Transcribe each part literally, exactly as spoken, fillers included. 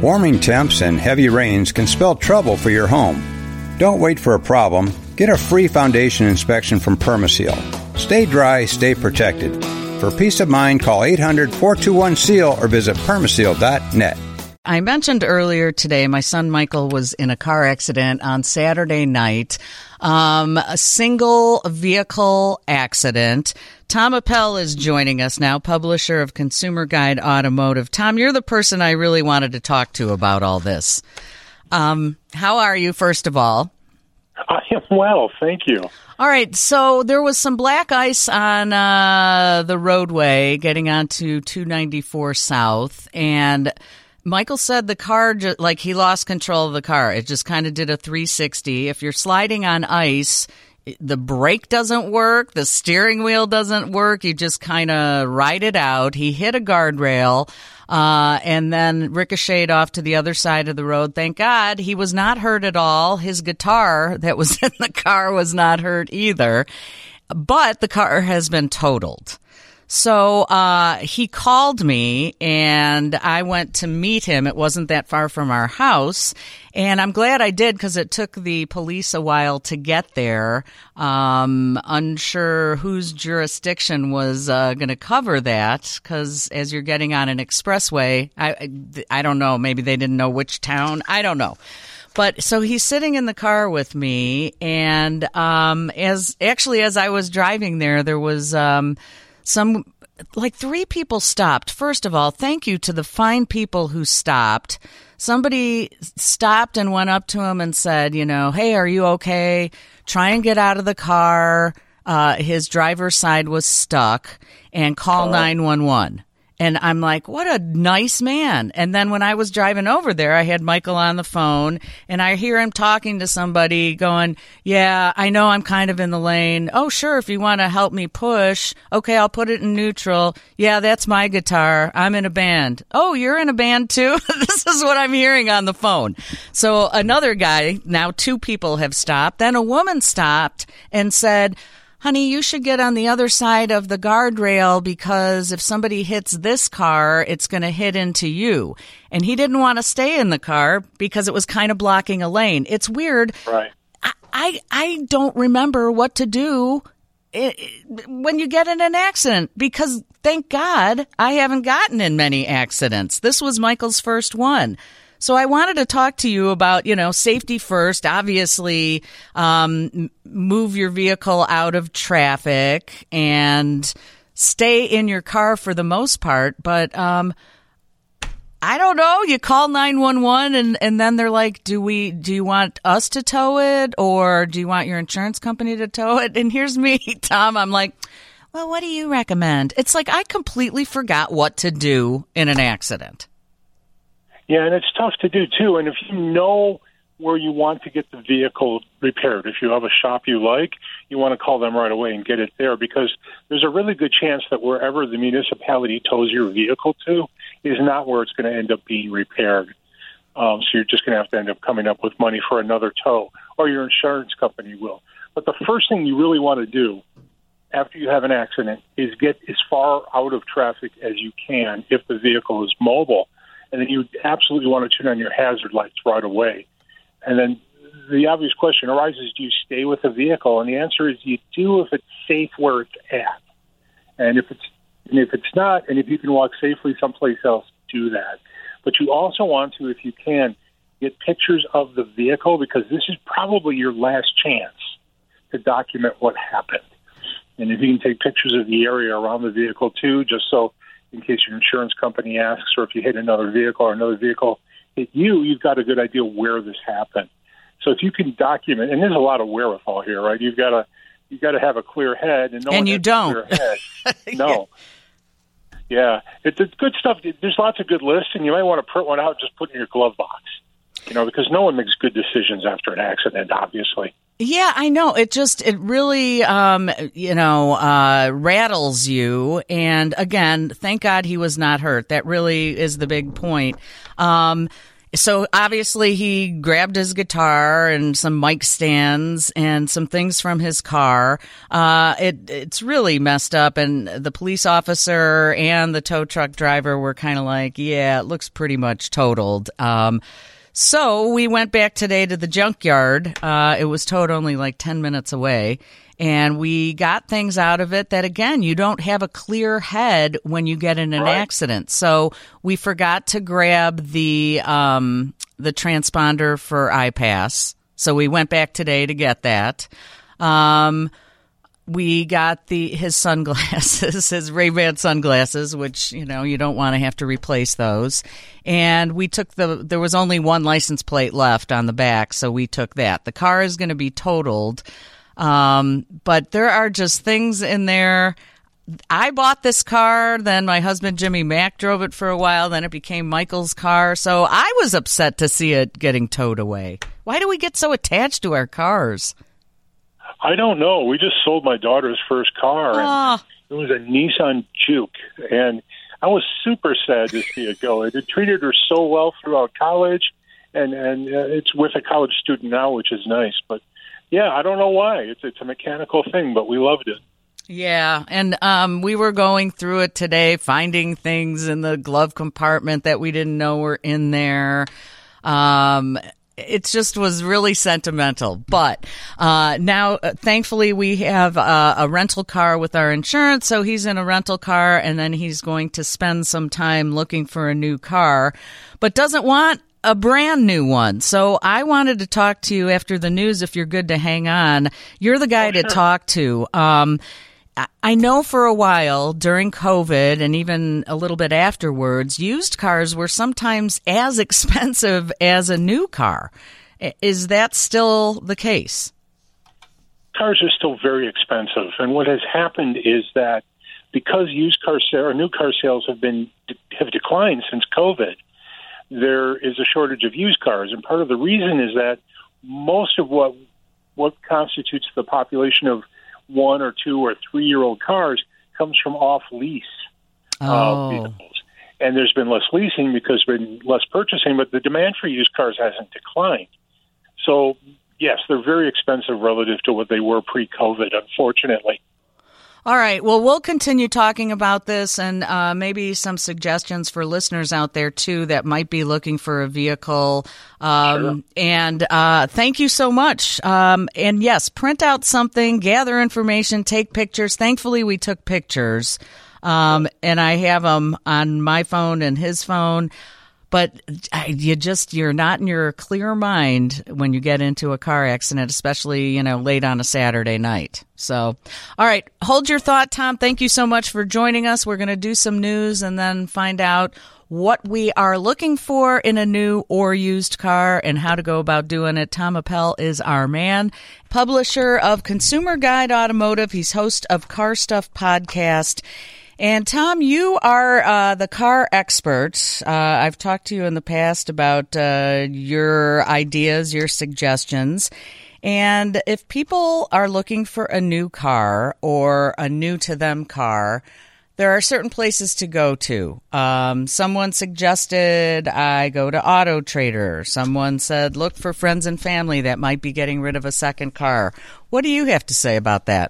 Warming temps and heavy rains can spell trouble for your home. Don't wait for a problem. Get a free foundation inspection from Permaseal. Stay dry, stay protected. For peace of mind, call eight hundred, four two one, S E A L or visit permaseal dot net. I mentioned earlier today my son Michael was in a car accident on Saturday night, um, a single vehicle accident. Tom Appel is joining us now, publisher of Consumer Guide Automotive. Tom, you're the person I really wanted to talk to about all this. Um, how are you, first of all? I am well, thank you. All right, so there was some black ice on uh, the roadway getting onto two ninety-four South, and Michael said the car, ju- like he lost control of the car. It just kind of did a three sixty. If you're sliding on ice, the brake doesn't work, the steering wheel doesn't work. You just kind of ride it out. He hit a guardrail uh, and then ricocheted off to the other side of the road. Thank God he was not hurt at all. His guitar that was in the car was not hurt either. But the car has been totaled. So uh he called me, and I went to meet him. It wasn't that far from our house, and I'm glad I did because it took the police a while to get there. Um, unsure whose jurisdiction was uh, going to cover that, because as you're getting on an expressway, I, I don't know, maybe they didn't know which town. I don't know. But so he's sitting in the car with me, and um, as actually as I was driving there, there was um, some like three people stopped. First of all, thank you to the fine people who stopped. Somebody stopped and went up to him and said, you know, hey, are you okay? Try and get out of the car. Uh, his driver's side was stuck, and call nine one one. And I'm like, what a nice man. And then when I was driving over there, I had Michael on the phone, and I hear him talking to somebody going, yeah, I know I'm kind of in the lane. Oh, sure, if you want to help me push. Okay, I'll put it in neutral. Yeah, that's my guitar. I'm in a band. Oh, you're in a band too? This is what I'm hearing on the phone. So another guy, now two people have stopped. Then a woman stopped and said, honey, you should get on the other side of the guardrail because if somebody hits this car, it's going to hit into you. And he didn't want to stay in the car because it was kind of blocking a lane. It's weird. Right. I I, I don't remember what to do when you get in an accident because, thank God, I haven't gotten in many accidents. This was Michael's first one. So I wanted to talk to you about, you know, safety first, obviously, um, move your vehicle out of traffic and stay in your car for the most part. But um, I don't know. You call nine one one and, and then they're like, do we do you want us to tow it or do you want your insurance company to tow it? And here's me, Tom. I'm like, well, what do you recommend? It's like I completely forgot what to do in an accident. Yeah, and it's tough to do, too. And if you know where you want to get the vehicle repaired, if you have a shop you like, you want to call them right away and get it there because there's a really good chance that wherever the municipality tows your vehicle to is not where it's going to end up being repaired. Um, so you're just going to have to end up coming up with money for another tow, or your insurance company will. But the first thing you really want to do after you have an accident is get as far out of traffic as you can if the vehicle is mobile. And then you absolutely want to turn on your hazard lights right away. And then the obvious question arises, do you stay with the vehicle? And the answer is you do if it's safe where it's at. And if it's and if it's not, and if you can walk safely someplace else, do that. But you also want to, if you can, get pictures of the vehicle because this is probably your last chance to document what happened. And if you can take pictures of the area around the vehicle, too, just so in case your insurance company asks, or if you hit another vehicle or another vehicle hit you, you've got a good idea where this happened. So if you can document, and there's a lot of wherewithal here, right? You've got to you've got to have a clear head, and no and one you has don't. a clear head. No, yeah, it's it's good stuff. There's lots of good lists, and you might want to print one out, and just put in your glove box, you know, because no one makes good decisions after an accident, obviously. Yeah, I know. It just, it really, um, you know, uh, rattles you. And again, thank God he was not hurt. That really is the big point. Um, so obviously he grabbed his guitar and some mic stands and some things from his car. Uh, it, it's really messed up. And the police officer and the tow truck driver were kind of like, yeah, it looks pretty much totaled. Um, so we went back today to the junkyard. Uh, it was towed only like ten minutes away. And we got things out of it that, again, you don't have a clear head when you get in an right. accident. So we forgot to grab the um, the transponder for iPass. So we went back today to get that. Um, we got the his sunglasses, his Ray-Ban sunglasses, which, you know, you don't want to have to replace those. And we took the, there was only one license plate left on the back, so we took that. The car is going to be totaled. Um, but there are just things in there. I bought this car, then my husband Jimmy Mack drove it for a while, then it became Michael's car. So I was upset to see it getting towed away. Why do we get so attached to our cars? I don't know. We just sold my daughter's first car. Oh. And it was a Nissan Juke, and I was super sad to see it go. It had treated her so well throughout college, and, and uh, it's with a college student now, which is nice, but yeah, I don't know why. It's it's a mechanical thing, but we loved it. Yeah, and um, we were going through it today, finding things in the glove compartment that we didn't know were in there. Um, it just was really sentimental. But uh, now, uh, thankfully, we have uh, a rental car with our insurance, so he's in a rental car, and then he's going to spend some time looking for a new car, but doesn't want a brand new one. So I wanted to talk to you after the news, if you're good to hang on. You're the guy oh, sure. to talk to. Um, I know for a while during COVID and even a little bit afterwards, used cars were sometimes as expensive as a new car. Is that still the case? Cars are still very expensive. And what has happened is that because used car sales or new car sales have been have declined since COVID, there is a shortage of used cars. And part of the reason is that most of what what constitutes the population of one or two or three-year-old cars comes from off-lease oh. uh, vehicles. And there's been less leasing because there's been less purchasing, but the demand for used cars hasn't declined. So, yes, they're very expensive relative to what they were pre-COVID, unfortunately. All right. Well, we'll continue talking about this and uh, maybe some suggestions for listeners out there, too, that might be looking for a vehicle. Um, sure. And uh, thank you so much. Um, and, yes, print out something, gather information, take pictures. Thankfully, we took pictures, um, and I have them on my phone and his phone. But you just, you're not in your clear mind when you get into a car accident, especially, you know, late on a Saturday night. So, all right, hold your thought, Tom. Thank you so much for joining us. We're going to do some news and then find out what we are looking for in a new or used car and how to go about doing it. Tom Appel is our man, publisher of Consumer Guide Automotive. He's host of Car Stuff Podcast. And, Tom, you are uh, the car expert. Uh, I've talked to you in the past about uh, your ideas, your suggestions. And if people are looking for a new car or a new-to-them car, there are certain places to go to. Um, someone suggested I go to Auto Trader. Someone said look for friends and family that might be getting rid of a second car. What do you have to say about that?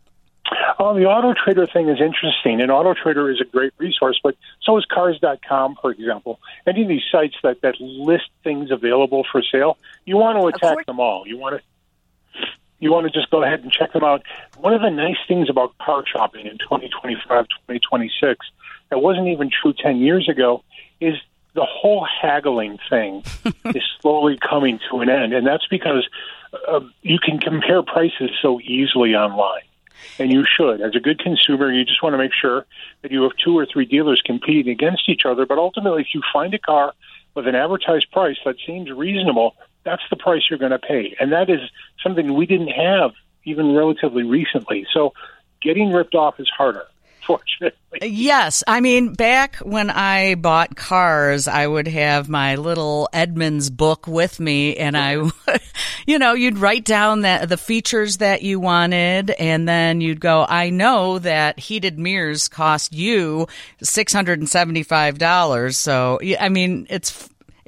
Oh, the Auto Trader thing is interesting, and Auto Trader is a great resource, but so is Cars dot com, for example. Any of these sites that, that list things available for sale, you want to attack them all. You want to you want to just go ahead and check them out. One of the nice things about car shopping in twenty twenty-five, twenty twenty-six that wasn't even true ten years ago is the whole haggling thing is slowly coming to an end, and that's because uh, you can compare prices so easily online. And you should. As a good consumer, you just want to make sure that you have two or three dealers competing against each other. But ultimately, if you find a car with an advertised price that seems reasonable, that's the price you're going to pay. And that is something we didn't have even relatively recently. So getting ripped off is harder, fortunately. Yes. I mean, back when I bought cars, I would have my little Edmunds book with me, and I, you know, you'd write down that the features that you wanted, and then you'd go, I know that heated mirrors cost you six hundred seventy-five dollars. So, I mean, it's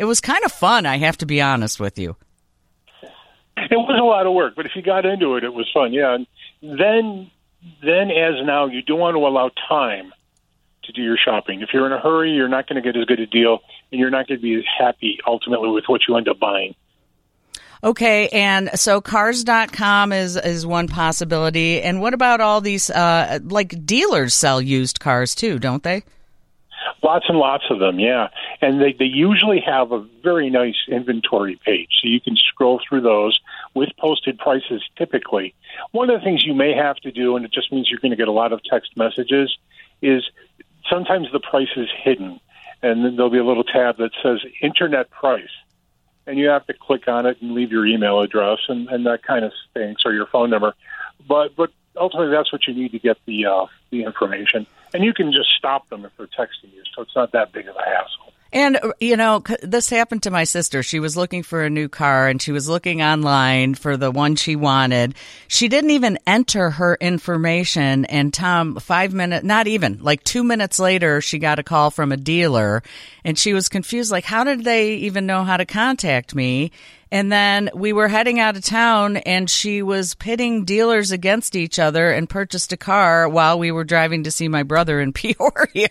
It was kind of fun, I have to be honest with you. It was a lot of work, but if you got into it, it was fun, yeah. And then, then as now, you do want to allow time to do your shopping. If you're in a hurry, you're not going to get as good a deal, and you're not going to be happy ultimately with what you end up buying. Okay, and so cars dot com is, is one possibility. And what about all these, uh, like dealers sell used cars too, don't they? Lots and lots of them, yeah. And they, they usually have a very nice inventory page, so you can scroll through those with posted prices typically. One of the things you may have to do, and it just means you're going to get a lot of text messages, is sometimes the price is hidden, and then there'll be a little tab that says Internet Price. And you have to click on it and leave your email address, and, and that kind of stinks, or your phone number. But but ultimately, that's what you need to get the uh, the information. And you can just stop them if they're texting you, so it's not that big of a hassle. And, you know, this happened to my sister. She was looking for a new car, and she was looking online for the one she wanted. She didn't even enter her information, and Tom, five minutes, not even, like two minutes later, she got a call from a dealer, and she was confused, like, how did they even know how to contact me? And then we were heading out of town, and she was pitting dealers against each other and purchased a car while we were driving to see my brother in Peoria.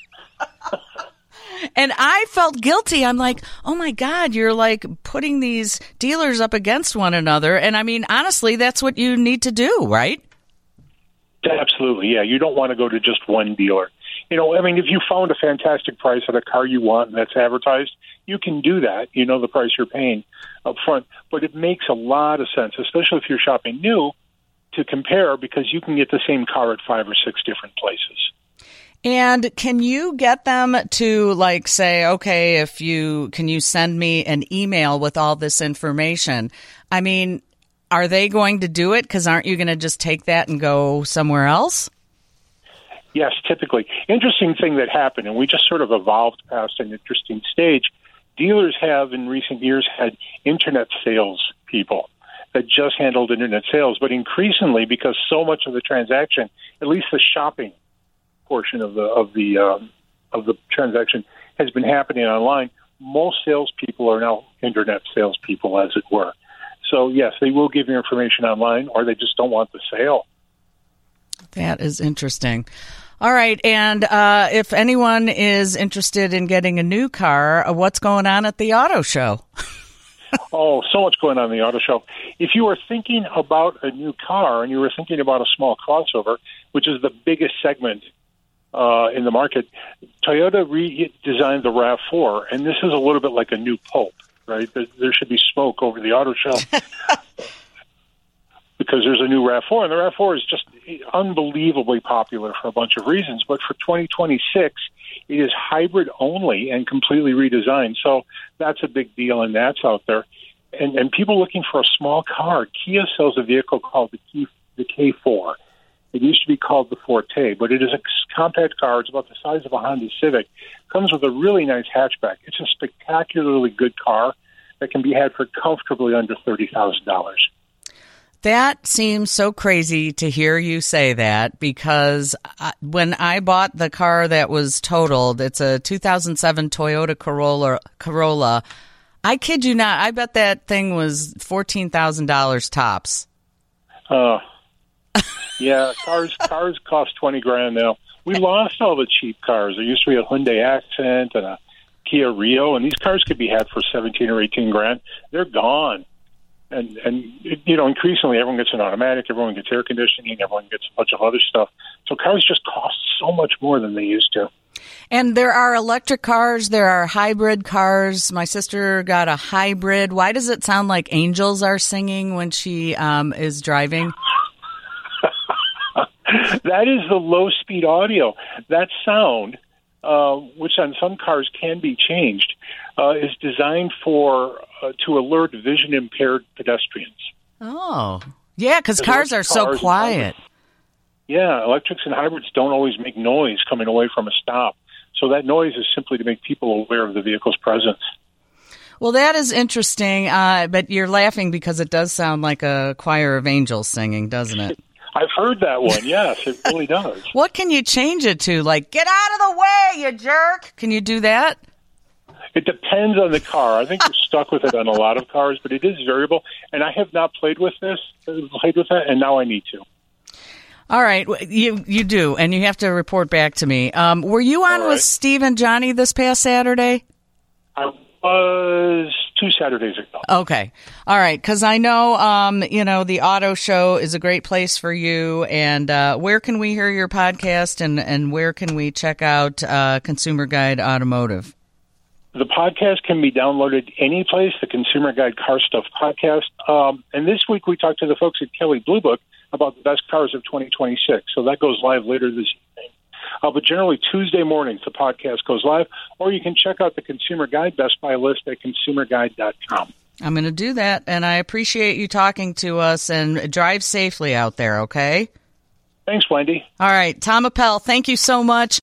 And I felt guilty. I'm like, oh, my God, you're like putting these dealers up against one another. And I mean, honestly, that's what you need to do, right? Absolutely, yeah. You don't want to go to just one dealer. You know, I mean, if you found a fantastic price on a car you want and that's advertised, you can do that. You know the price you're paying up front. But it makes a lot of sense, especially if you're shopping new, to compare, because you can get the same car at five or six different places. And can you get them to, like, say, okay, if you can you send me an email with all this information? I mean, are they going to do it? Because aren't you going to just take that and go somewhere else? Yes, typically. Interesting thing that happened, and we just sort of evolved past an interesting stage. Dealers have in recent years had internet sales people that just handled internet sales, but increasingly, because so much of the transaction, at least the shopping portion of the of the um, of the transaction, has been happening online, most salespeople are now internet salespeople, as it were. So yes, they will give you information online, or they just don't want the sale. That is interesting. All right, and uh, if anyone is interested in getting a new car, uh, what's going on at the auto show? Oh, so much going on in the auto show. If you were thinking about a new car and you were thinking about a small crossover, which is the biggest segment uh, in the market, Toyota redesigned the RAV four, and this is a little bit like a new Pope, right? There, there should be smoke over the auto show because there's a new RAV four, and the RAV four is just unbelievably popular for a bunch of reasons. But for twenty twenty-six, it is hybrid only and completely redesigned. So that's a big deal, and that's out there. And, and people looking for a small car, Kia sells a vehicle called the, Key, the K four. It used to be called the Forte, but it is a compact car. It's about the size of a Honda Civic. Comes with a really nice hatchback. It's a spectacularly good car that can be had for comfortably under thirty thousand dollars. That seems so crazy to hear you say that, because I, when I bought the car that was totaled, it's a two thousand seven Toyota Corolla, Corolla. I kid you not, I bet that thing was fourteen thousand dollars tops. Uh, yeah, cars cars cost twenty grand now. We lost all the cheap cars. There used to be a Hyundai Accent and a Kia Rio, and these cars could be had for seventeen or eighteen grand. They're gone. And, and you know, increasingly everyone gets an automatic, everyone gets air conditioning, everyone gets a bunch of other stuff. So cars just cost so much more than they used to. And there are electric cars, there are hybrid cars. My sister got a hybrid. Why does it sound like angels are singing when she um, is driving? That is the low-speed audio. That sound, uh, which on some cars can be changed, uh, is designed for uh, to alert vision-impaired pedestrians. Oh, yeah, because cars are so quiet. Yeah, electrics and hybrids don't always make noise coming away from a stop. So that noise is simply to make people aware of the vehicle's presence. Well, that is interesting, uh, but you're laughing because it does sound like a choir of angels singing, doesn't it? I've heard that one, yes, it really does. What can you change it to? Like, get out of the way, you jerk! Can you do that? It depends on the car. I think you're stuck with it on a lot of cars, but it is variable. And I have not played with this, played with that, and now I need to. All right, you you do, and you have to report back to me. Um, were you on right. with Steve and Johnny this past Saturday? I was two Saturdays ago. Okay. All right, because I know, um, you know, the auto show is a great place for you. And uh, where can we hear your podcast, and, and where can we check out uh, Consumer Guide Automotive? The podcast can be downloaded any place, the Consumer Guide Car Stuff podcast. Um, and this week we talked to the folks at Kelley Blue Book about the best cars of twenty twenty-six. So that goes live later this evening. Uh, but generally Tuesday mornings the podcast goes live, or you can check out the Consumer Guide Best Buy list at consumer guide dot com. I'm going to do that, and I appreciate you talking to us, and drive safely out there, okay? Thanks, Wendy. All right, Tom Appel, thank you so much.